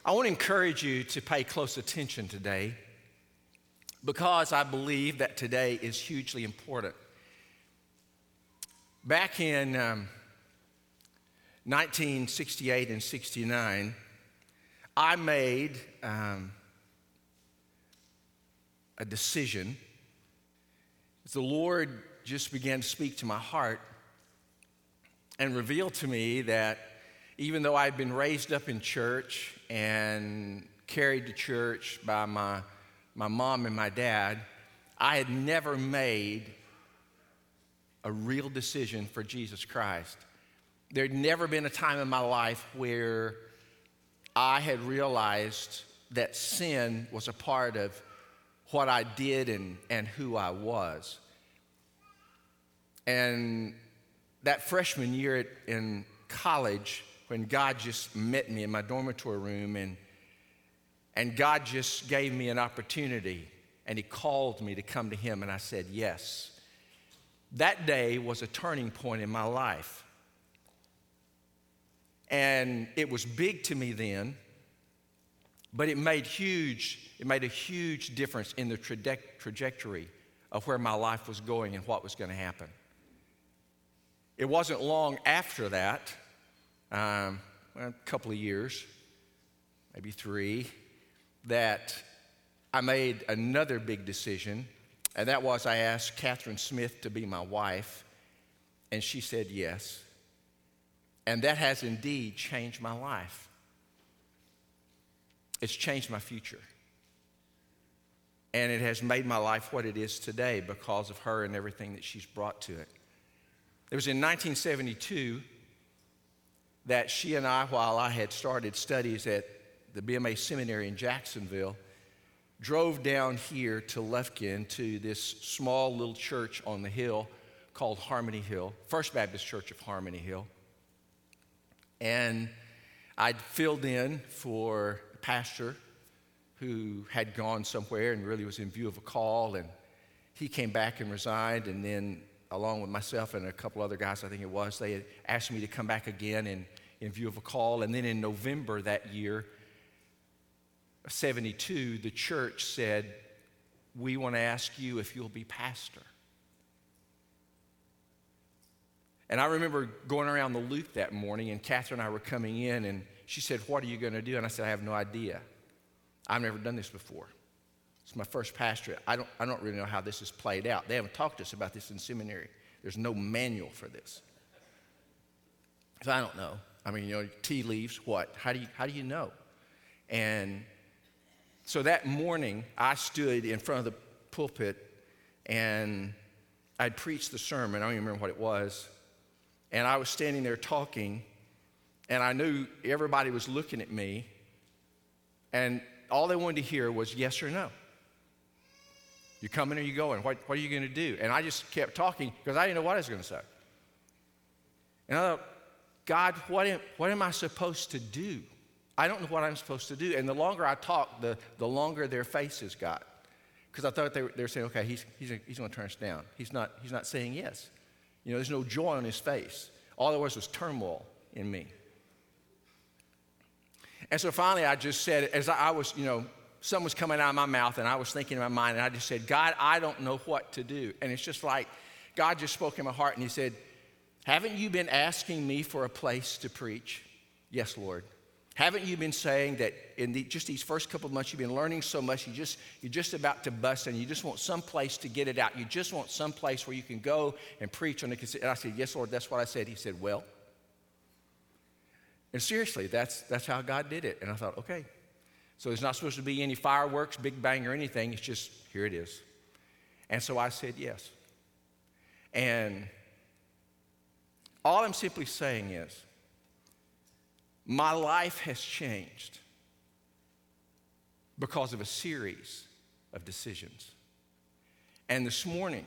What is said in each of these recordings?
I want to encourage you to pay close attention today because I believe that today is hugely important. Back in 1968 and 69, I made a decision. The Lord just began to speak to my heart and revealed to me that even though I'd been raised up in church and carried to church by my mom and my dad, I had never made a real decision for Jesus Christ. There'd never been a time in my life where I had realized that sin was a part of what I did and who I was. And that freshman year in college, when God just met me in my dormitory room and God just gave me an opportunity and He called me to come to Him, and I said yes. That day was a turning point in my life. And it was big to me then, but it made a huge difference in the trajectory of where my life was going and what was going to happen. It wasn't long after that, a couple of years, maybe 3, that I made another big decision, and that was I asked Catherine Smith to be my wife, and she said yes. And that has indeed changed my life. It's changed my future. And it has made my life what it is today because of her and everything that she's brought to it. It was in 1972 that she and I, while I had started studies at the BMA Seminary in Jacksonville, drove down here to Lufkin to this small little church on the hill called Harmony Hill, First Baptist Church of Harmony Hill. And I'd filled in for a pastor who had gone somewhere and really was in view of a call, and he came back and resigned, and then along with myself and a couple other guys, I think it was, they had asked me to come back again in view of a call. And then in November that year, 72, the church said, "We want to ask you if you'll be pastor." And I remember going around the loop that morning, and Catherine and I were coming in, and she said, "What are you going to do?" And I said, "I have no idea. I've never done this before. It's my first pastorate. I don't really know how this is played out. They haven't talked to us about this in seminary. There's no manual for this." So I don't know. I mean, tea leaves, what? How do you know? And so that morning, I stood in front of the pulpit, and I'd preached the sermon. I don't even remember what it was. And I was standing there talking, and I knew everybody was looking at me, and all they wanted to hear was yes or no. You coming or you going? What are you going to do? And I just kept talking because I didn't know what I was going to say. And I thought, God, what am I supposed to do? I don't know what I'm supposed to do. And the longer I talked, the longer their faces got. Because I thought they were saying, okay, he's going to turn us down. He's not saying yes. There's no joy on his face. All there was turmoil in me. And so finally I just said, as I was, something was coming out of my mouth, and I was thinking in my mind, and I just said, God, I don't know what to do. And it's just like God just spoke in my heart, and He said, haven't you been asking me for a place to preach? Yes, Lord. Haven't you been saying that in just these first couple of months you've been learning so much, you're just about to bust, and you just want some place to get it out. You just want some place where you can go and preach on it. And I said, yes, Lord, that's what I said. He said, well. And seriously, that's how God did it. And I thought, okay. So there's not supposed to be any fireworks, big bang, or anything. It's just, here it is. And so I said yes. And all I'm simply saying is, my life has changed because of a series of decisions. And this morning,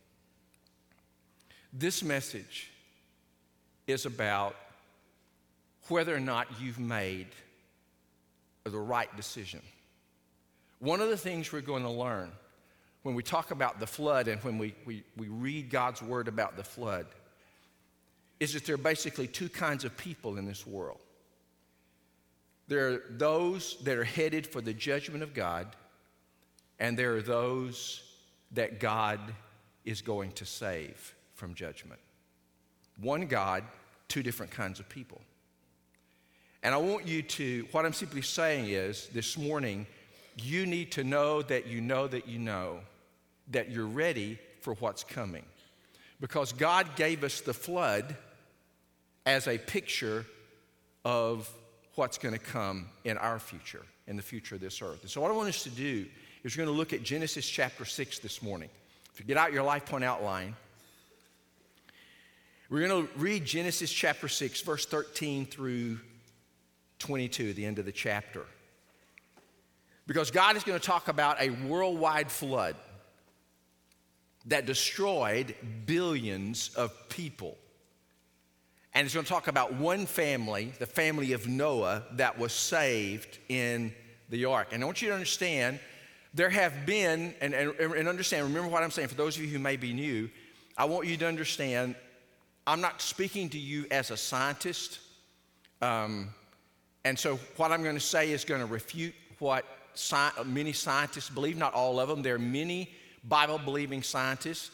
this message is about whether or not you've made the right decision. One of the things we're going to learn when we talk about the flood and when we read God's word about the flood is that there are basically two kinds of people in this world. There are those that are headed for the judgment of God, and there are those that God is going to save from judgment. One God, two different kinds of people. And I want you to, what I'm simply saying is, this morning, you need to know that you know that you know that you're ready for what's coming. Because God gave us the flood as a picture of what's going to come in our future, in the future of this earth. And so what I want us to do is we're going to look at Genesis chapter 6 this morning. If you get out your Life Point outline, we're going to read Genesis chapter 6, verse 13 through 22, the end of the chapter. Because God is going to talk about a worldwide flood that destroyed billions of people. And it's going to talk about one family, the family of Noah, that was saved in the ark. And I want you to understand, there have been, and understand, remember what I'm saying, for those of you who may be new, I want you to understand, I'm not speaking to you as a scientist. And so what I'm going to say is going to refute what many scientists believe, not all of them. There are many Bible-believing scientists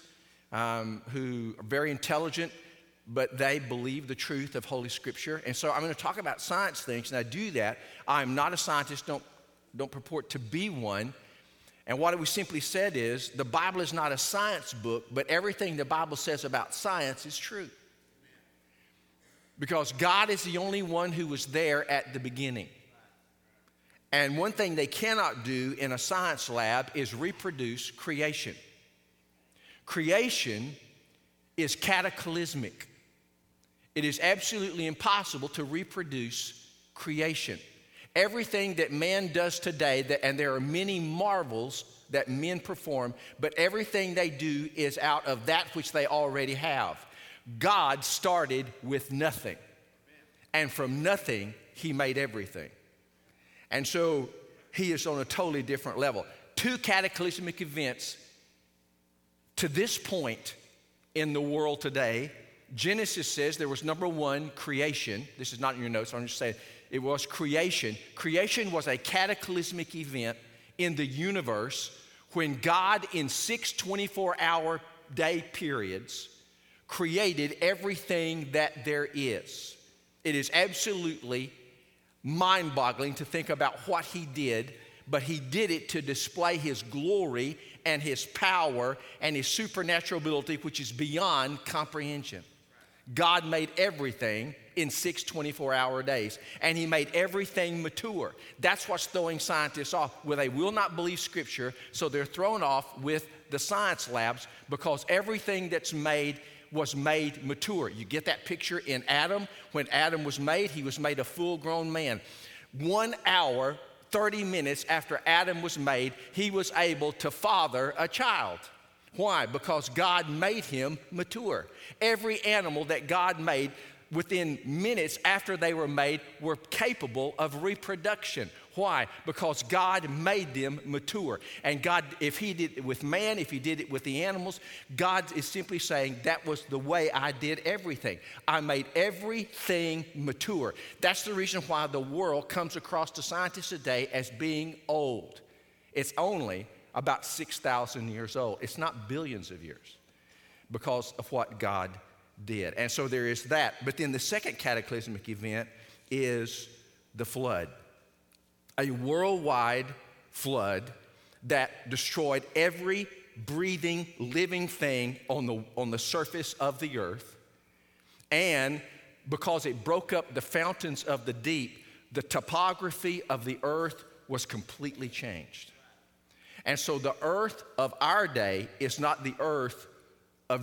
who are very intelligent, but they believe the truth of Holy Scripture. And so I'm going to talk about science things, and I do that. I'm not a scientist, don't purport to be one. And what we simply said is, the Bible is not a science book, but everything the Bible says about science is true. Because God is the only one who was there at the beginning. And one thing they cannot do in a science lab is reproduce creation. Creation is cataclysmic. It is absolutely impossible to reproduce creation. Everything that man does today, and there are many marvels that men perform, but everything they do is out of that which they already have. God started with nothing, and from nothing, he made everything. And so he is on a totally different level. Two cataclysmic events to this point in the world today. Genesis says there was, number one, creation. This is not in your notes, I'm just saying it was creation. Creation was a cataclysmic event in the universe when God, in 6 24-hour day periods, created everything that there is. It is absolutely mind-boggling to think about what he did, but he did it to display his glory and his power and his supernatural ability, which is beyond comprehension. God made everything in 6 24-hour days, and he made everything mature. That's what's throwing scientists off, where they will not believe Scripture, so they're thrown off with the science labs because everything that's made was made mature. You get that picture in Adam. When Adam was made, he was made a full-grown man. 1 hour, 30 minutes after Adam was made, he was able to father a child. Why? Because God made him mature. Every animal that God made, within minutes after they were made, were capable of reproduction. Why? Because God made them mature. And God, if he did it with man, if he did it with the animals, God is simply saying, that was the way I did everything. I made everything mature. That's the reason why the world comes across to scientists today as being old. It's only about 6,000 years old. It's not billions of years because of what God did. And so there is that. But then the second cataclysmic event is the flood. A worldwide flood that destroyed every breathing, living thing on the surface of the earth. And because it broke up the fountains of the deep, the topography of the earth was completely changed. And so the earth of our day is not the earth of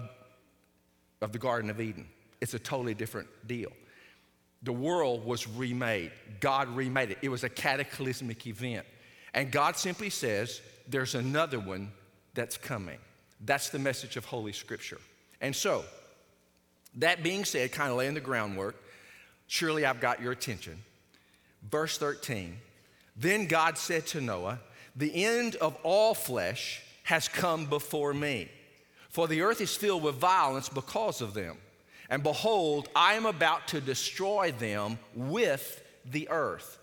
the Garden of Eden. It's a totally different deal. The world was remade. God remade it. It was a cataclysmic event. And God simply says, there's another one that's coming. That's the message of Holy Scripture. And so, that being said, kind of laying the groundwork, surely I've got your attention. Verse 13, then God said to Noah, the end of all flesh has come before me, for the earth is filled with violence because of them. And behold, I am about to destroy them with the earth.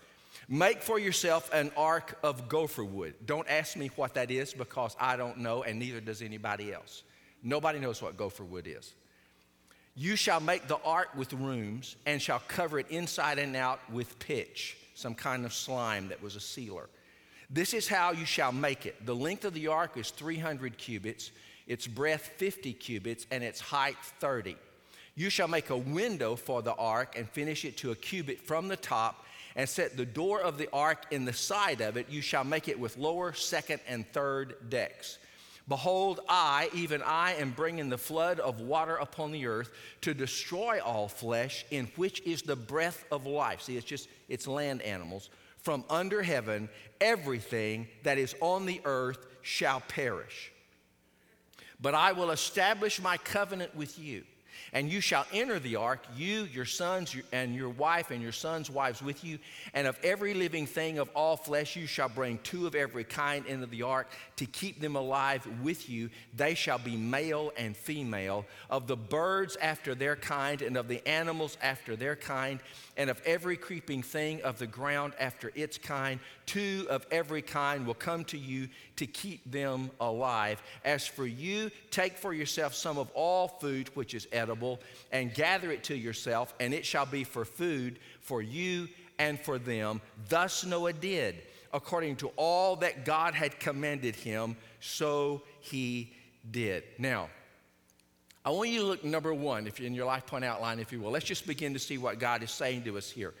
Make for yourself an ark of gopher wood. Don't ask me what that is because I don't know, and neither does anybody else. Nobody knows what gopher wood is. You shall make the ark with rooms and shall cover it inside and out with pitch, some kind of slime that was a sealer. This is how you shall make it. The length of the ark is 300 cubits, its breadth 50 cubits, and its height 30. You shall make a window for the ark and finish it to a cubit from the top, and set the door of the ark in the side of it. You shall make it with lower, second, and third decks. Behold, I, even I, am bringing the flood of water upon the earth to destroy all flesh, in which is the breath of life. See, it's land animals. From under heaven, everything that is on the earth shall perish. But I will establish my covenant with you. And you shall enter the ark, you, your sons, and your wife, and your sons' wives with you. And of every living thing of all flesh, you shall bring 2 of every kind into the ark to keep them alive with you. They shall be male and female. Of the birds after their kind, and of the animals after their kind, and of every creeping thing of the ground after its kind, 2 of every kind will come to you to keep them alive. As for you, take for yourself some of all food which is edible, and gather it to yourself, and it shall be for food for you and for them. Thus Noah did, according to all that God had commanded him, so he did. Now, I want you to look, number one, if you're in your life point outline, if you will. Let's just begin to see what God is saying to us here.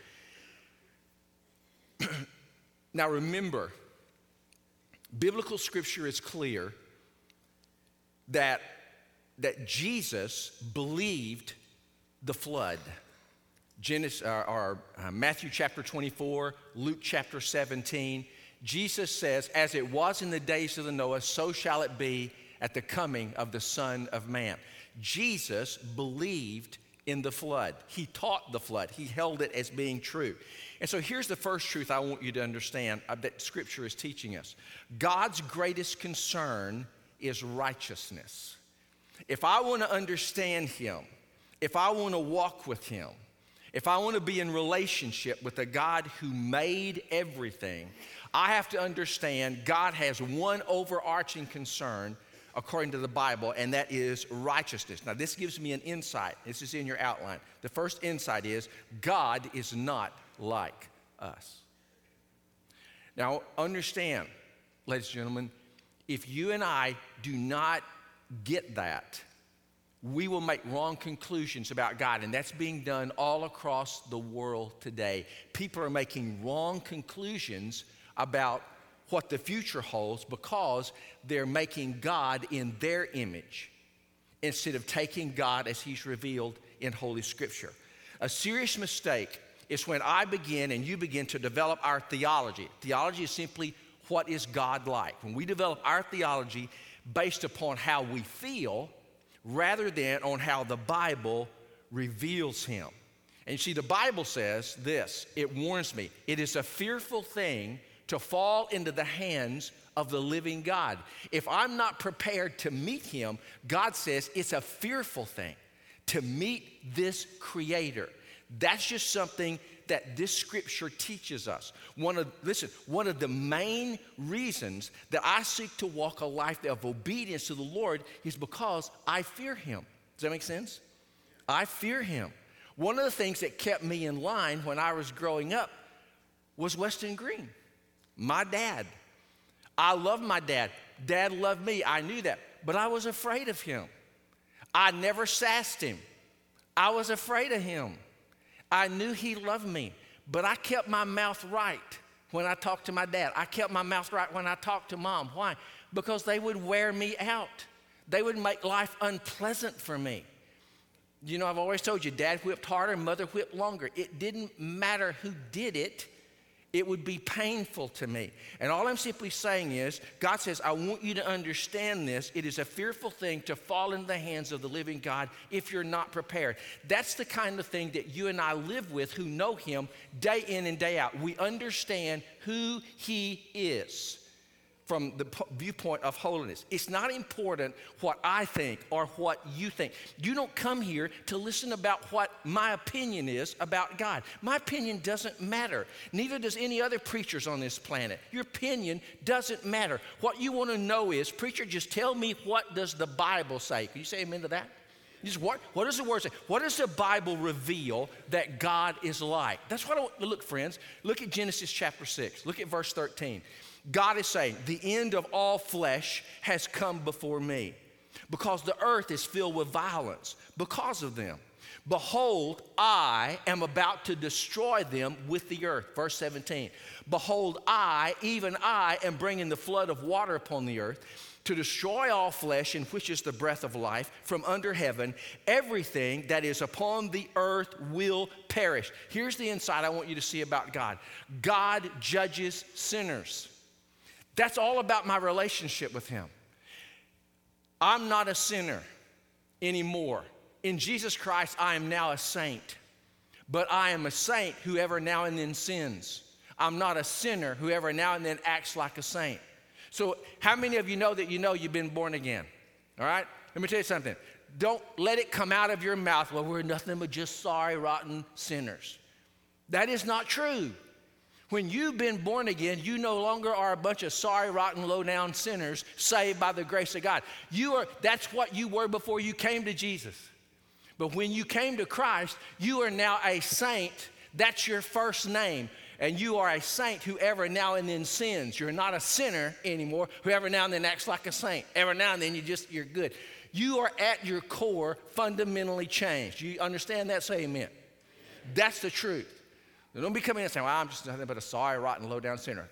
Now remember, biblical scripture is clear that Jesus believed the flood. Matthew chapter 24, Luke chapter 17. Jesus says, as it was in the days of the Noah, so shall it be at the coming of the Son of Man. Jesus believed in the flood. He taught the flood. He held it as being true. And so here's the first truth I want you to understand that Scripture is teaching us. God's greatest concern is righteousness. If I want to understand Him, if I want to walk with Him, if I want to be in relationship with the God who made everything, I have to understand God has one overarching concern according to the Bible, and that is righteousness. Now, this gives me an insight. This is in your outline. The first insight is God is not like us. Now, understand, ladies and gentlemen, if you and I do not get that, we will make wrong conclusions about God, and that's being done all across the world today. People are making wrong conclusions about what the future holds because they're making God in their image instead of taking God as He's revealed in Holy Scripture. A serious mistake is when I begin and you begin to develop our theology. Theology is simply what is God like. When we develop our theology based upon how we feel rather than on how the Bible reveals Him. And you see, the Bible says this, it warns me, it is a fearful thing to fall into the hands of the living God. If I'm not prepared to meet Him, God says it's a fearful thing to meet this Creator. That's just something that this Scripture teaches us. One of the main reasons that I seek to walk a life of obedience to the Lord is because I fear Him. Does that make sense? I fear Him. One of the things that kept me in line when I was growing up was Weston Green. My dad. I loved my dad. Dad loved me. I knew that. But I was afraid of him. I never sassed him. I was afraid of him. I knew he loved me. But I kept my mouth right when I talked to my dad. I kept my mouth right when I talked to Mom. Why? Because they would wear me out. They would make life unpleasant for me. You know, I've always told you, Dad whipped harder, Mother whipped longer. It didn't matter who did it. It would be painful to me. And all I'm simply saying is, God says, I want you to understand this. It is a fearful thing to fall into the hands of the living God if you're not prepared. That's the kind of thing that you and I live with who know Him day in and day out. We understand who He is. from the viewpoint of holiness. It's not important what I think or what you think. You don't come here to listen about what my opinion is about God. My opinion doesn't matter. Neither does any other preachers on this planet. Your opinion doesn't matter. What you want to know is, preacher, just tell me, what does the Bible say? Can you say amen to that? Just what does the word say? What does the Bible reveal that God is like? That's what I want to look, friends. Look at Genesis chapter 6. Look at verse 13. God is saying, the end of all flesh has come before me, because the earth is filled with violence because of them. Behold, I am about to destroy them with the earth. Verse 17. Behold, I, even I, am bringing the flood of water upon the earth to destroy all flesh, in which is the breath of life, from under heaven. Everything that is upon the earth will perish. Here's the insight I want you to see about God. God judges sinners. That's all about my relationship with him. I'm not a sinner anymore. In Jesus Christ, I am now a saint. But I am a saint who ever now and then sins. I'm not a sinner who ever now and then acts like a saint. So how many of you know that you know you've been born again? All right? Let me tell you something. Don't let it come out of your mouth, well, we're nothing but just sorry, rotten sinners. That is not true. When you've been born again, you no longer are a bunch of sorry, rotten, low-down sinners saved by the grace of God. That's what you were before you came to Jesus. But when you came to Christ, you are now a saint. That's your first name. And you are a saint who ever now and then sins. You're not a sinner anymore who ever now and then acts like a saint. Every now and then you're good. You are at your core fundamentally changed. You understand that? Say amen. That's the truth. Now, don't be coming in and saying, well, I'm just nothing but a sorry, rotten, low-down sinner.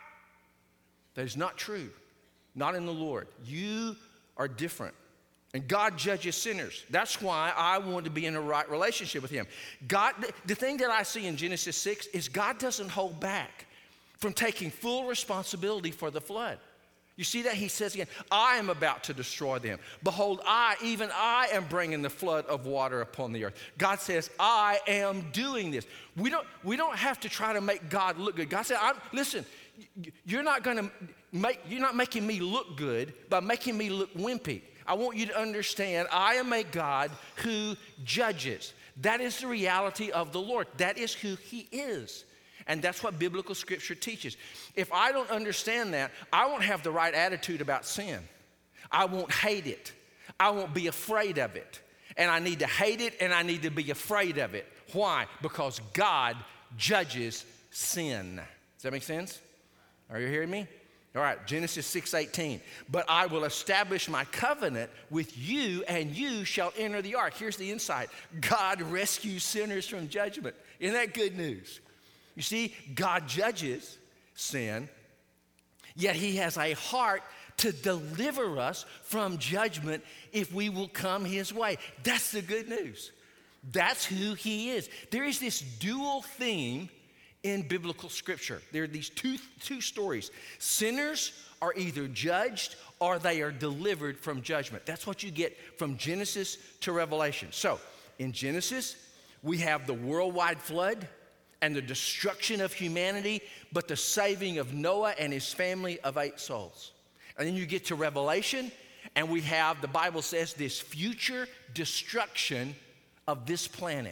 That is not true. Not in the Lord. You are different. And God judges sinners. That's why I want to be in a right relationship with him. God, the thing that I see in Genesis 6 is God doesn't hold back from taking full responsibility for the flood. You see that? He says again, I am about to destroy them. Behold, even I am bringing the flood of water upon the earth. God says, I am doing this. We don't have to try to make God look good. God said, listen, you're not making me look good by making me look wimpy. I want you to understand, I am a God who judges. That is the reality of the Lord. That is who he is. And that's what biblical scripture teaches. If I don't understand that, I won't have the right attitude about sin. I won't hate it. I won't be afraid of it. And I need to hate it and I need to be afraid of it. Why? Because God judges sin. Does that make sense? Are you hearing me? All right, Genesis 6:18. But I will establish my covenant with you, and you shall enter the ark. Here's the insight. God rescues sinners from judgment. Isn't that good news? You see, God judges sin, yet he has a heart to deliver us from judgment if we will come his way. That's the good news. That's who he is. There is this dual theme in biblical scripture. There are these two stories. Sinners are either judged or they are delivered from judgment. That's what you get from Genesis to Revelation. So, in Genesis, we have the worldwide flood and the destruction of humanity, but the saving of Noah and his family of 8 souls. And then you get to Revelation, and we have, the Bible says, this future destruction of this planet.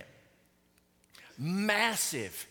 Massive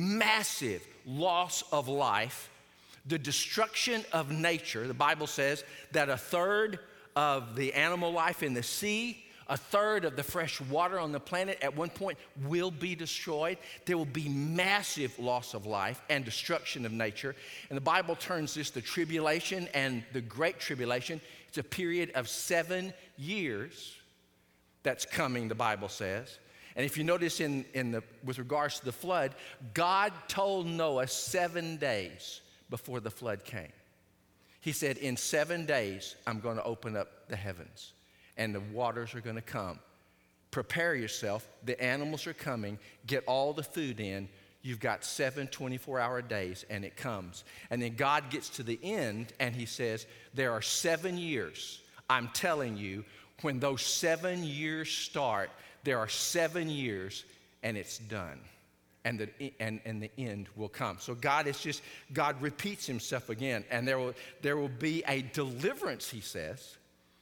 loss of life, the destruction of nature. The Bible says that 1/3 of the animal life in the sea, 1/3 of the fresh water on the planet at one point will be destroyed. There will be massive loss of life and destruction of nature. And the Bible terms this the tribulation and the great tribulation. It's a period of 7 years that's coming, the Bible says. And if you notice with regards to the flood, God told Noah 7 days before the flood came. He said, in 7 days, I'm going to open up the heavens and the waters are going to come. Prepare yourself. The animals are coming. Get all the food in. You've got 7 24-hour days and it comes. And then God gets to the end and he says, there are 7 years. I'm telling you, when those 7 years start, there are 7 years and it's done. and the end will come. So God repeats himself again, and there will be a deliverance, he says,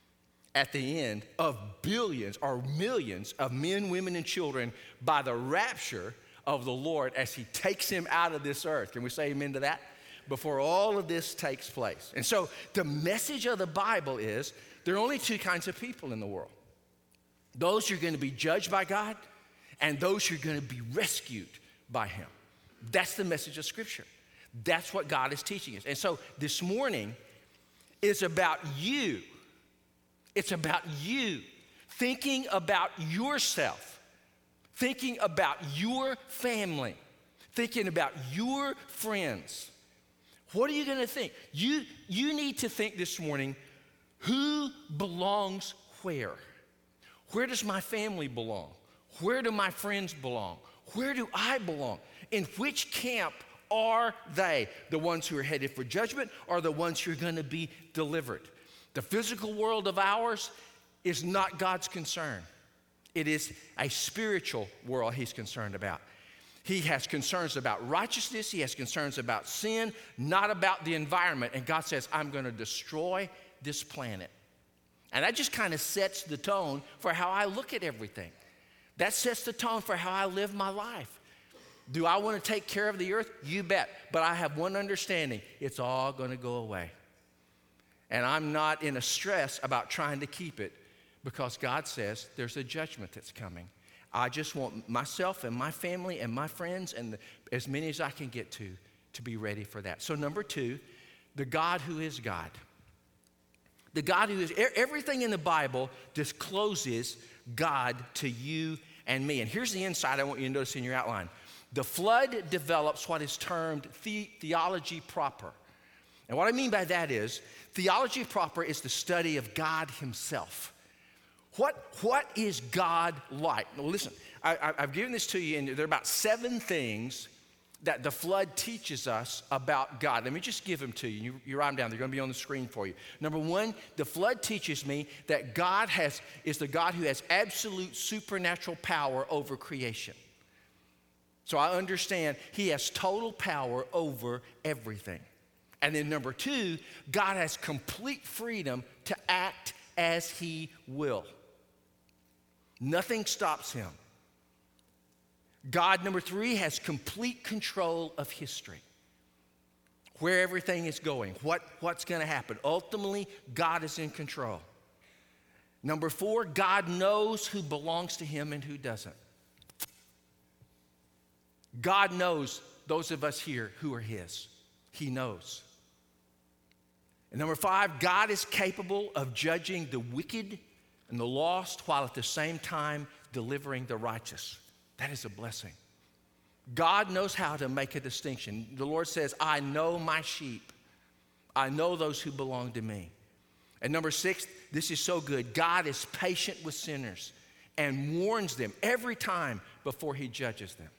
at the end of billions or millions of men, women, and children by the rapture of the Lord as he takes him out of this earth. Can we say amen to that? Before all of this takes place. And so the message of the Bible is there are only two kinds of people in the world. Those who are going to be judged by God and those who are going to be rescued by him. That's the message of Scripture. That's what God is teaching us. And so this morning is about you. It's about you thinking about yourself, thinking about your family, thinking about your friends. What are you going to think? You need to think this morning, who belongs where? Where does my family belong? Where do my friends belong? Where do I belong? In which camp are they? The ones who are headed for judgment or the ones who are going to be delivered? The physical world of ours is not God's concern. It is a spiritual world he's concerned about. He has concerns about righteousness. He has concerns about sin, not about the environment. And God says, I'm going to destroy this planet. And that just kind of sets the tone for how I look at everything. That sets the tone for how I live my life. Do I want to take care of the earth? You bet. But I have one understanding. It's all going to go away. And I'm not in a stress about trying to keep it because God says there's a judgment that's coming. I just want myself and my family and my friends and as many as I can get to be ready for that. So number two, the God who is God. The God who is, everything in the Bible discloses God to you and me. And here's the insight I want you to notice in your outline. The flood develops what is termed theology proper. And what I mean by that is, theology proper is the study of God himself. What is God like? Well, listen, I've given this to you, and there are about 7 things that the flood teaches us about God. Let me just give them to you. You write them down. They're going to be on the screen for you. Number 1, the flood teaches me that God is the God who has absolute supernatural power over creation. So I understand he has total power over everything. And then number 2, God has complete freedom to act as he will. Nothing stops him. God, number 3, has complete control of history. Where everything is going, what's going to happen. Ultimately, God is in control. Number 4, God knows who belongs to him and who doesn't. God knows those of us here who are his. He knows. And number 5, God is capable of judging the wicked and the lost while at the same time delivering the righteous. That is a blessing. God knows how to make a distinction. The Lord says, I know my sheep. I know those who belong to me. And number 6, this is so good. God is patient with sinners and warns them every time before he judges them.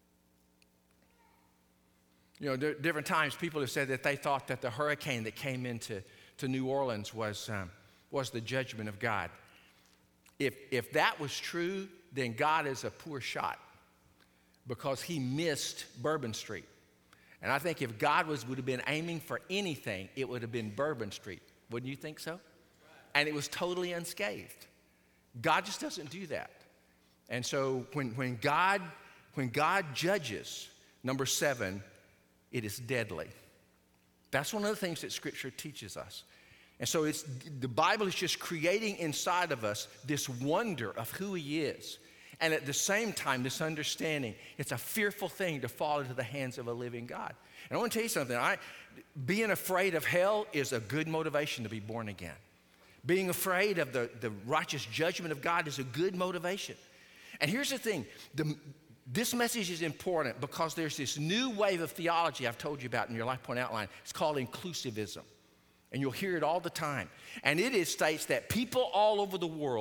You know, different times people have said that they thought that the hurricane that came into New Orleans was the judgment of God. If that was true, then God is a poor shot because he missed Bourbon Street. And I think if God would have been aiming for anything, it would have been Bourbon Street. Wouldn't you think so? And it was totally unscathed. God just doesn't do that. And so when God judges, number 7, it is deadly. That's one of the things that Scripture teaches us. And so the Bible is just creating inside of us this wonder of who he is. And at the same time, this understanding, it's a fearful thing to fall into the hands of a living God. And I want to tell you something. Being afraid of hell is a good motivation to be born again. Being afraid of the righteous judgment of God is a good motivation. And here's the thing. This message is important because there's this new wave of theology I've told you about in your Life Point outline. It's called inclusivism. And you'll hear it all the time. And it states that people all over the world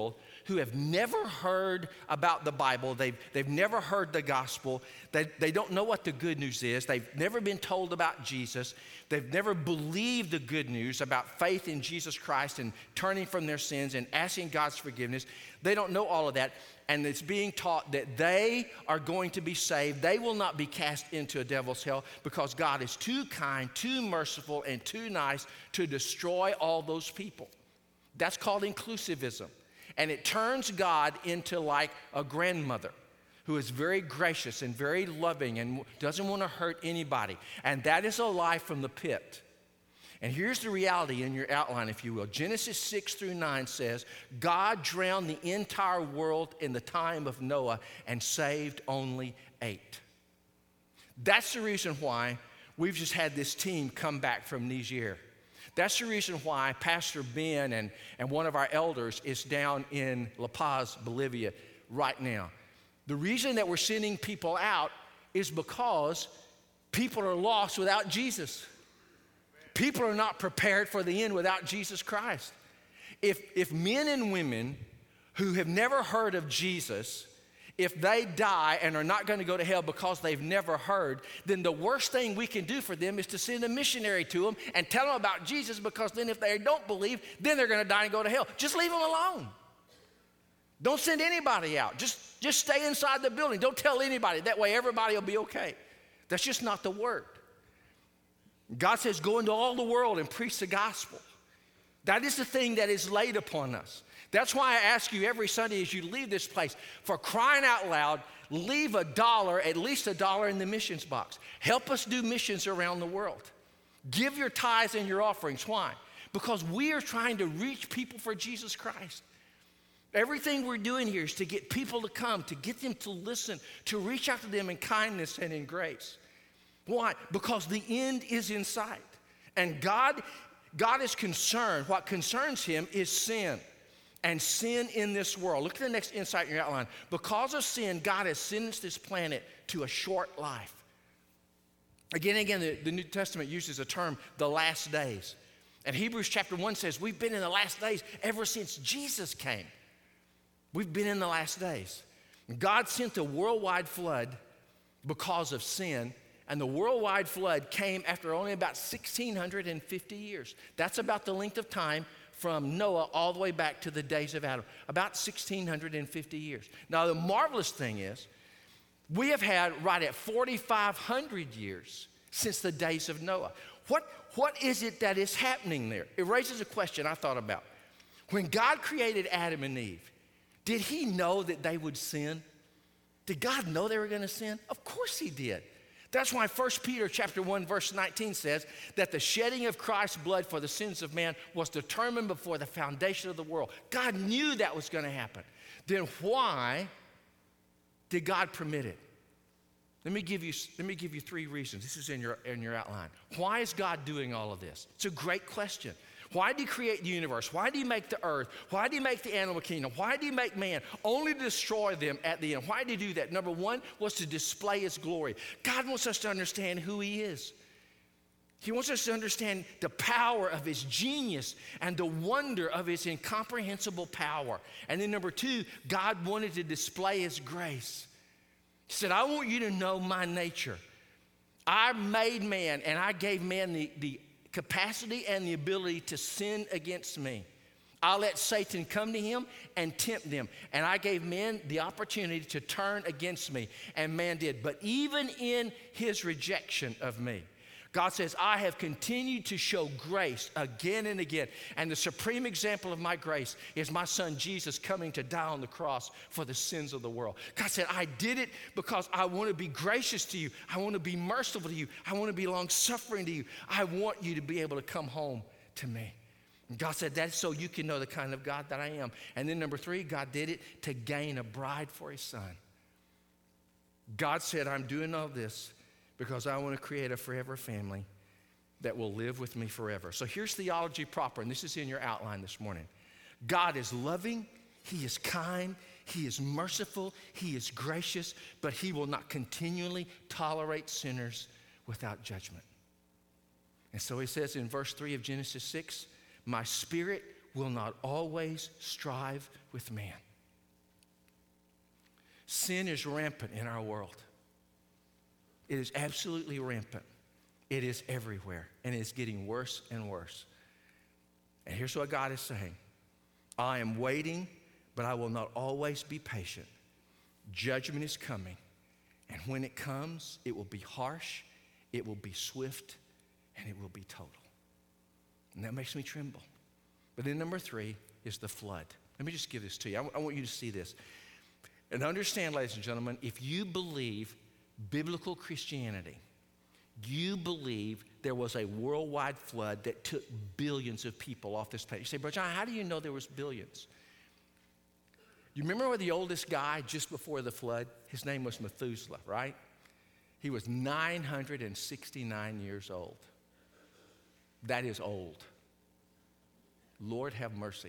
who have never heard about the Bible. They've never heard the gospel. They don't know what the good news is. They've never been told about Jesus. They've never believed the good news about faith in Jesus Christ and turning from their sins and asking God's forgiveness. They don't know all of that. And it's being taught that they are going to be saved. They will not be cast into a devil's hell because God is too kind, too merciful, and too nice to destroy all those people. That's called inclusivism. And it turns God into like a grandmother who is very gracious and very loving and doesn't want to hurt anybody. And that is a lie from the pit. And here's the reality in your outline, if you will. Genesis 6-9 says, God drowned the entire world in the time of Noah and saved only 8. That's the reason why we've just had this team come back from Niger. That's the reason why Pastor Ben and one of our elders is down in La Paz, Bolivia right now. The reason that we're sending people out is because people are lost without Jesus. People are not prepared for the end without Jesus Christ. If men and women who have never heard of Jesus, if they die and are not going to go to hell because they've never heard, then the worst thing we can do for them is to send a missionary to them and tell them about Jesus, because then if they don't believe, then they're going to die and go to hell. Just leave them alone. Don't send anybody out. Just stay inside the building. Don't tell anybody. That way everybody will be okay. That's just not the word. God says, go into all the world and preach the gospel. That is the thing that is laid upon us. That's why I ask you every Sunday as you leave this place, for crying out loud, leave $1, at least $1 in the missions box. Help us do missions around the world. Give your tithes and your offerings. Why? Because we are trying to reach people for Jesus Christ. Everything we're doing here is to get people to come, to get them to listen, to reach out to them in kindness and in grace. Why? Because the end is in sight. And God is concerned. What concerns him is sin. And sin in this world. Look at the next insight in your outline. Because of sin, God has sentenced this planet to a short life. Again and again, the New Testament uses the term, the last days. And Hebrews chapter 1 says, we've been in the last days ever since Jesus came. We've been in the last days. God sent a worldwide flood because of sin. And the worldwide flood came after only about 1,650 years. That's about the length of time from Noah all the way back to the days of Adam. About 1,650 years. Now, the marvelous thing is, we have had right at 4,500 years since the days of Noah. What is it that is happening there? It raises a question I thought about. When God created Adam and Eve, did he know that they would sin? Did God know they were going to sin? Of course he did. That's why 1 Peter chapter 1, verse 19 says that the shedding of Christ's blood for the sins of man was determined before the foundation of the world. God knew that was going to happen. Then why did God permit it? Let me give you 3 reasons. This is in your outline. Why is God doing all of this? It's a great question. Why did he create the universe? Why did he make the earth? Why did he make the animal kingdom? Why did he make man? Only to destroy them at the end. Why did he do that? Number 1 was to display his glory. God wants us to understand who he is. He wants us to understand the power of his genius and the wonder of his incomprehensible power. And then number 2, God wanted to display his grace. He said, I want you to know my nature. I made man, and I gave man the capacity and the ability to sin against me. I let Satan come to him and tempt them. And I gave man the opportunity to turn against me. And man did. But even in his rejection of me, God says, I have continued to show grace again and again. And the supreme example of my grace is my son Jesus coming to die on the cross for the sins of the world. God said, I did it because I want to be gracious to you. I want to be merciful to you. I want to be long-suffering to you. I want you to be able to come home to me. And God said, that's so you can know the kind of God that I am. And then number 3, God did it to gain a bride for his son. God said, I'm doing all this because I want to create a forever family that will live with me forever. So here's theology proper, and this is in your outline this morning. God is loving, he is kind, he is merciful, he is gracious, but he will not continually tolerate sinners without judgment. And so he says in verse 3 of Genesis 6, my spirit will not always strive with man. Sin is rampant in our world. It is absolutely rampant. It is everywhere, and it's getting worse and worse. And here's what God is saying. I am waiting, but I will not always be patient. Judgment is coming, and when it comes, it will be harsh, it will be swift, and it will be total. And that makes me tremble. But then number 3 is the flood. Let me just give this to you. I want you to see this. And understand, ladies and gentlemen, if you believe biblical Christianity, you believe there was a worldwide flood that took billions of people off this planet. You say, Brother John, how do you know there was billions? You remember the oldest guy just before the flood? His name was Methuselah, right? He was 969 years old. That is old. Lord have mercy.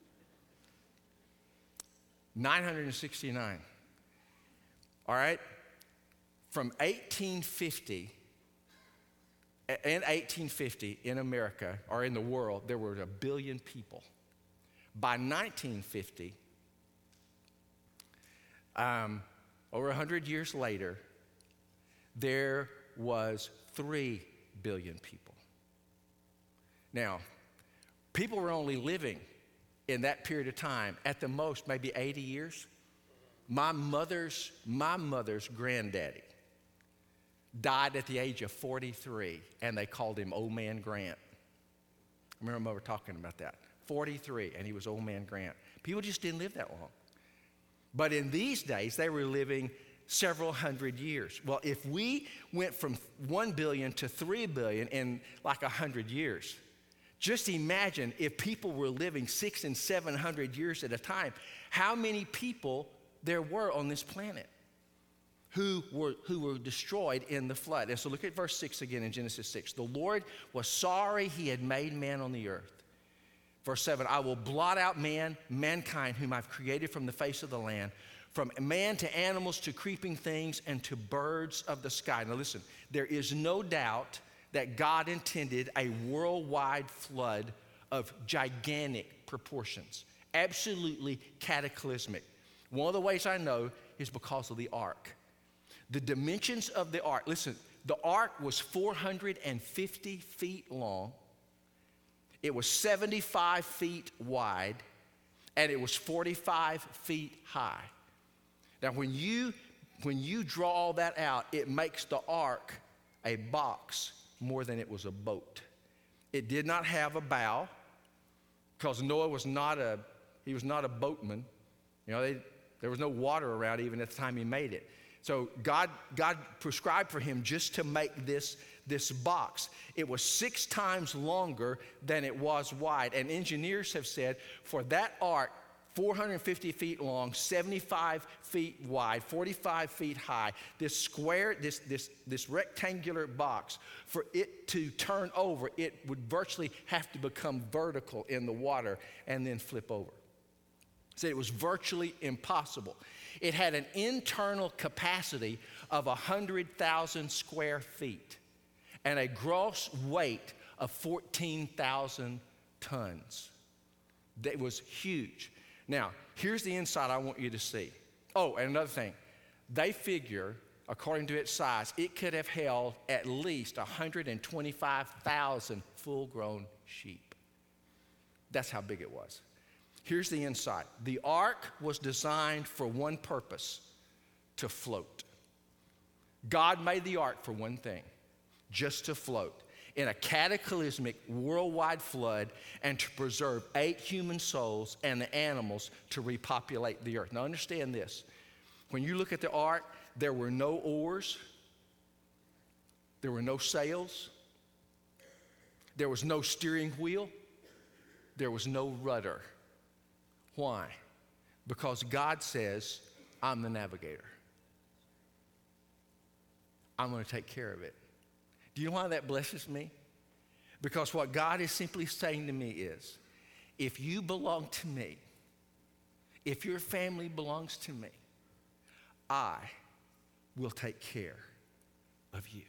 969. All right? From 1850, in 1850 in America, or in the world, there were 1 billion people. By 1950, over 100 years later, there was 3 billion people. Now, people were only living in that period of time, at the most, maybe 80 years. My mother's granddaddy died at the age of 43, and they called him Old Man Grant. I remember my mother talking about that. 43, and he was Old Man Grant. People just didn't live that long. But in these days, they were living several hundred years. Well, if we went from 1 billion to 3 billion in like 100 years, just imagine if people were living 600 and 700 years at a time, how many people there were on this planet who were destroyed in the flood. And so look at verse 6 again in Genesis 6. The Lord was sorry he had made man on the earth. Verse 7, I will blot out mankind whom I've created from the face of the land, from man to animals to creeping things and to birds of the sky. Now listen, there is no doubt that God intended a worldwide flood of gigantic proportions, absolutely cataclysmic. One of the ways I know is because of the ark. The dimensions of the ark, listen, the ark was 450 feet long, it was 75 feet wide, and it was 45 feet high. Now when you draw all that out, it makes the ark a box more than it was a boat. It did not have a bow, because Noah was not a boatman. You know, there was no water around even at the time he made it. So God prescribed for him just to make this box. It was 6 times longer than it was wide. And engineers have said for that ark, 450 feet long, 75 feet wide, 45 feet high, this rectangular box, for it to turn over, it would virtually have to become vertical in the water and then flip over. So it was virtually impossible. It had an internal capacity of 100,000 square feet and a gross weight of 14,000 tons. That was huge. Now, here's the inside I want you to see. Oh, and another thing. They figure, according to its size, it could have held at least 125,000 full-grown sheep. That's how big it was. Here's the inside. The ark was designed for one purpose, to float. God made the ark for one thing, just to float in a cataclysmic worldwide flood and to preserve 8 human souls and the animals to repopulate the earth. Now understand this. When you look at the ark, there were no oars, there were no sails, there was no steering wheel, there was no rudder. Why? Because God says, I'm the navigator. I'm going to take care of it. Do you know why that blesses me? Because what God is simply saying to me is, if you belong to me, if your family belongs to me, I will take care of you.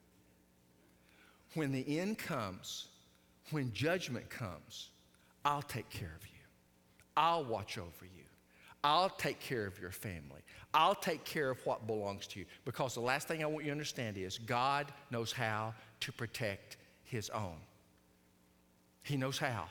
When the end comes, when judgment comes, I'll take care of you. I'll watch over you. I'll take care of your family. I'll take care of what belongs to you. Because the last thing I want you to understand is God knows how to protect his own. He knows how.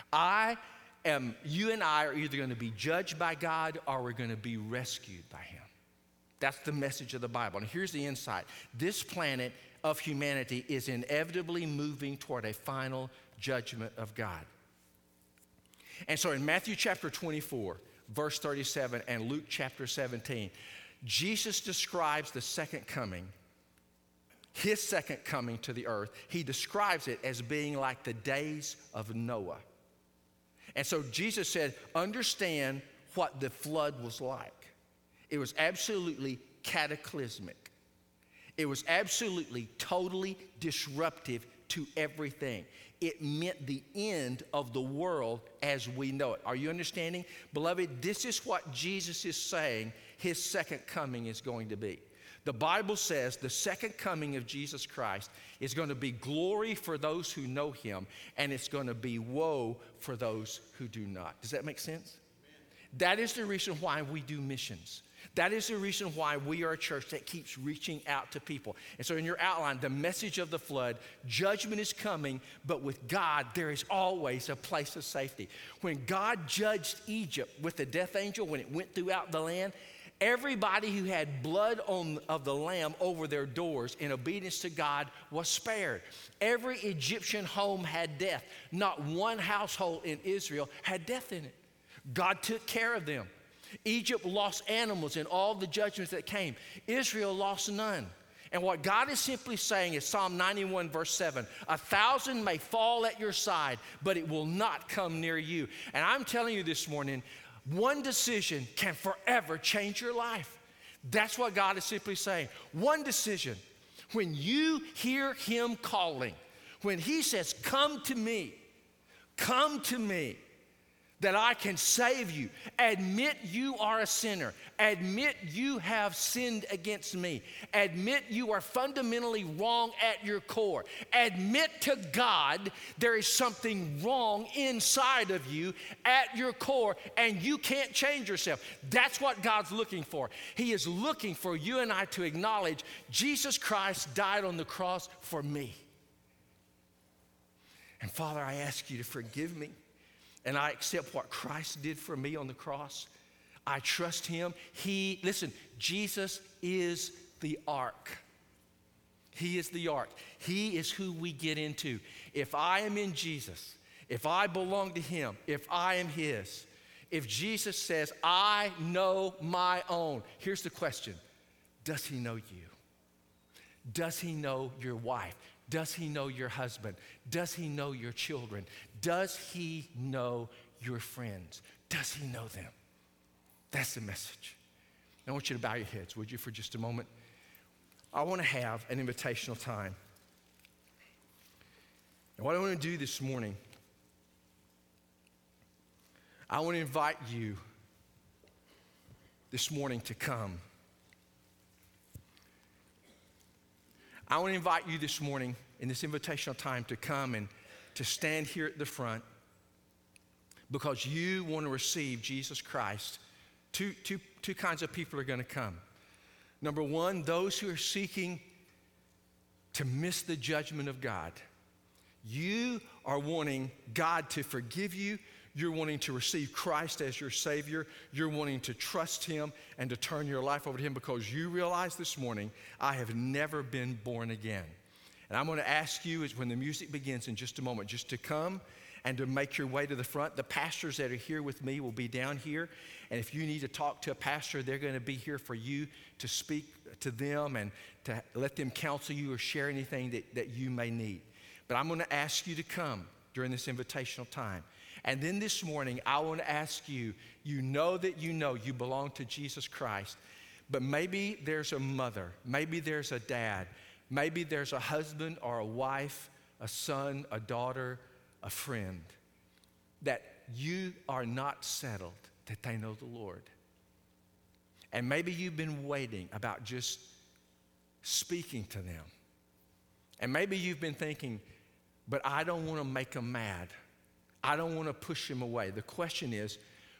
You and I are either going to be judged by God or we're going to be rescued by him. That's the message of the Bible. And here's the insight. This planet of humanity is inevitably moving toward a final judgment of God. And so in Matthew chapter 24, verse 37, and Luke chapter 17, Jesus describes the second coming, his second coming to the earth. He describes it as being like the days of Noah. And so Jesus said, understand what the flood was like. It was absolutely cataclysmic. It was absolutely, totally disruptive to everything. It meant the end of the world as we know it. Are you understanding? Beloved, this is what Jesus is saying his second coming is going to be. The Bible says the second coming of Jesus Christ is going to be glory for those who know him, and it's going to be woe for those who do not. Does that make sense? Amen. That is the reason why we do missions. That is the reason why we are a church that keeps reaching out to people. And so in your outline, the message of the flood, judgment is coming, but with God, there is always a place of safety. When God judged Egypt with the death angel, when it went throughout the land, everybody who had blood of the lamb over their doors in obedience to God was spared. Every Egyptian home had death. Not one household in Israel had death in it. God took care of them. Egypt lost animals in all the judgments that came. Israel lost none. And what God is simply saying is Psalm 91 verse 7, 1,000 may fall at your side, but it will not come near you. And I'm telling you this morning, one decision can forever change your life. That's what God is simply saying. One decision. When you hear him calling, when he says, come to me, that I can save you. Admit you are a sinner. Admit you have sinned against me. Admit you are fundamentally wrong at your core. Admit to God there is something wrong inside of you at your core, and you can't change yourself. That's what God's looking for. He is looking for you and I to acknowledge Jesus Christ died on the cross for me. And Father, I ask you to forgive me. And I accept what Christ did for me on the cross. I trust him. Listen, Jesus is the ark. He is the ark. He is who we get into. If I am in Jesus, if I belong to him, if I am his, if Jesus says, I know my own, here's the question. Does he know you? Does he know your wife? Does he know your husband? Does he know your children? Does he know your friends? Does he know them? That's the message. I want you to bow your heads, would you, for just a moment? I want to have an invitational time. And what I want to do this morning, I want to invite you this morning to come. I want to invite you this morning in this invitational time to come and to stand here at the front because you want to receive Jesus Christ. Two kinds of people are going to come. Number one, those who are seeking to miss the judgment of God. You are wanting God to forgive you. You're wanting to receive Christ as your Savior. You're wanting to trust him and to turn your life over to him because you realize this morning, I have never been born again. And I'm going to ask you when the music begins in just a moment, just to come and to make your way to the front. The pastors that are here with me will be down here. And if you need to talk to a pastor, they're going to be here for you to speak to them and to let them counsel you or share anything that you may need. But I'm going to ask you to come during this invitational time. And then this morning, I want to ask you, you know you belong to Jesus Christ, but maybe there's a mother, maybe there's a dad, maybe there's a husband or a wife, a son, a daughter, a friend, that you are not settled that they know the Lord. And maybe you've been waiting about just speaking to them. And maybe you've been thinking, but I don't want to make them mad. I don't want to push them away. The question is,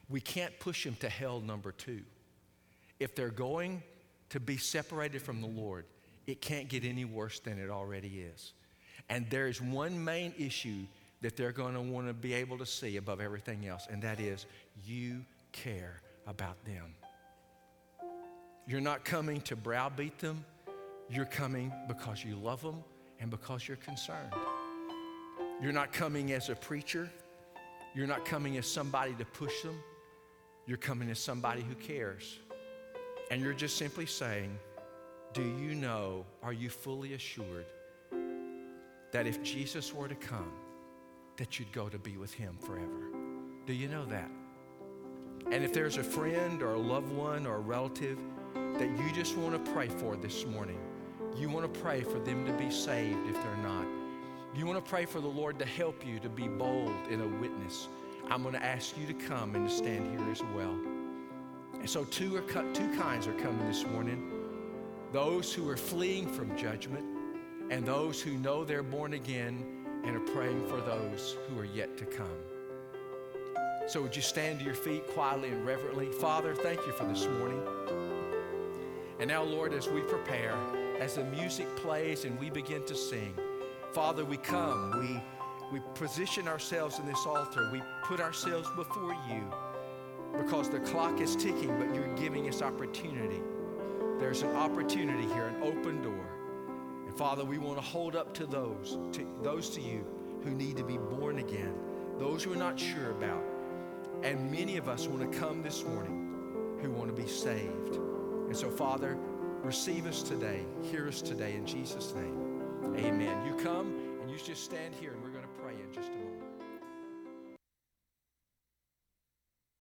We can't push them to hell number 2. If they're going to be separated from the Lord, it can't get any worse than it already is. And there is one main issue that they're going to want to be able to see above everything else, and that is you care about them. You're not coming to browbeat them. You're coming because you love them and because you're concerned. You're not coming as a preacher. You're not coming as somebody to push them. You're coming as somebody who cares. And you're just simply saying, do you know, are you fully assured that if Jesus were to come, that you'd go to be with him forever? Do you know that? And if there's a friend or a loved one or a relative that you just want to pray for this morning, you want to pray for them to be saved if they're not. You want to pray for the Lord to help you to be bold in a witness. I'm going to ask you to come and to stand here as well. And so two kinds are coming this morning. Those who are fleeing from judgment and those who know they're born again and are praying for those who are yet to come. So would you stand to your feet quietly and reverently? Father, thank you for this morning. And now, Lord, as we prepare, as the music plays and we begin to sing, Father, we come, we position ourselves in this altar. We put ourselves before you because the clock is ticking, but you're giving us opportunity. There's an opportunity here, an open door. And Father, we want to hold up to those to you who need to be born again, those who are not sure about. And many of us want to come this morning who want to be saved. And so, Father, receive us today. Hear us today in Jesus' name. Amen. You come and you just stand here and we're going to pray in just a moment.